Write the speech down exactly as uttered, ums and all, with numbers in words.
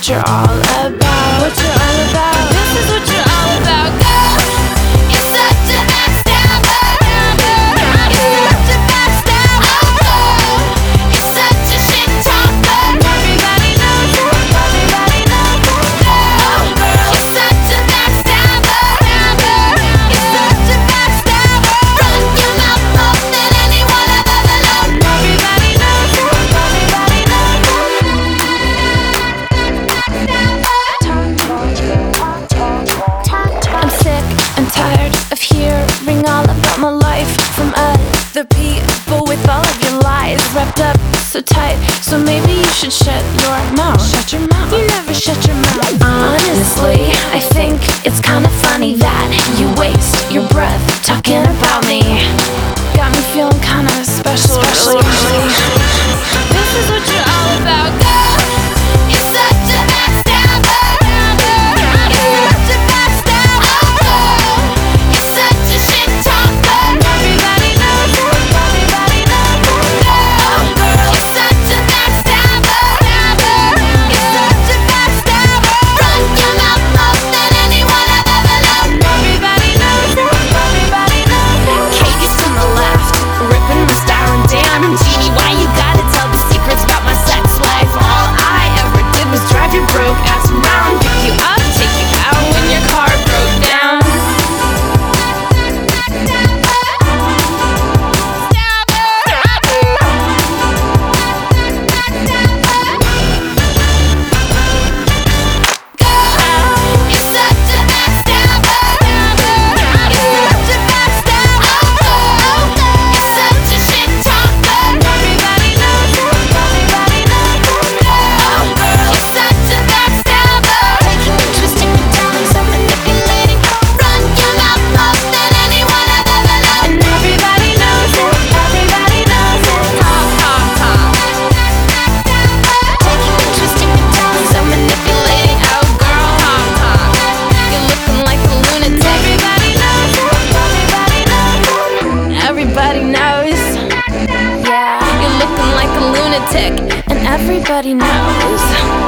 what you're all about. What you're all about. This is what you're all about. Girl, you're such a backstabber. You're such a backstabber. Oh, you're such a shit talker. Everybody knows you. Everybody knows you. Girl, you're such a backstabber. You're such a backstabber. Run your mouth more than anyone I've ever loved. Everybody knows you. Everybody knows you. I'm sick and tired of hearing all about my life from other people with all of your lies wrapped up so tight. So maybe you should shut your mouth. Shut your mouth. You never shut your mouth. Honestly, I think it's kind of funny that you waste your breath talking about me. Got me feeling kind of special, special. This is what you're all about, girl. You're such a backstabber. You're such a backstabber. Oh, you're such a shit talker. Everybody knows you. Everybody knows you. Girl, you're such a backstabber. You're such a backstabber. Run your mouth more than anyone I've ever loved. Everybody knows you. Everybody knows you. Cake is to the left, ripping my styling down. And Jeannie, why you gotta tell the secrets about my sex life? All I ever did was drive your broke ass around, pick you up, take you out when your car broke down. You're such a backstabber. You're such a backstabber. Oh, you're such a shit talker. Everybody knows you. Everybody knows you. Oh, you're such a backstabber. Taking interest in your darling, so manipulating. Run your mouth more than anyone I've ever loved. And everybody knows you. Everybody knows you. Talk, talk, talk. Taking interest in your darling, so manipulating. Oh, girl, talk, talk. You're looking like a lunatic. Everybody knows you. Everybody knows you. Everybody knows. Yeah, you're looking like a lunatic, and everybody knows.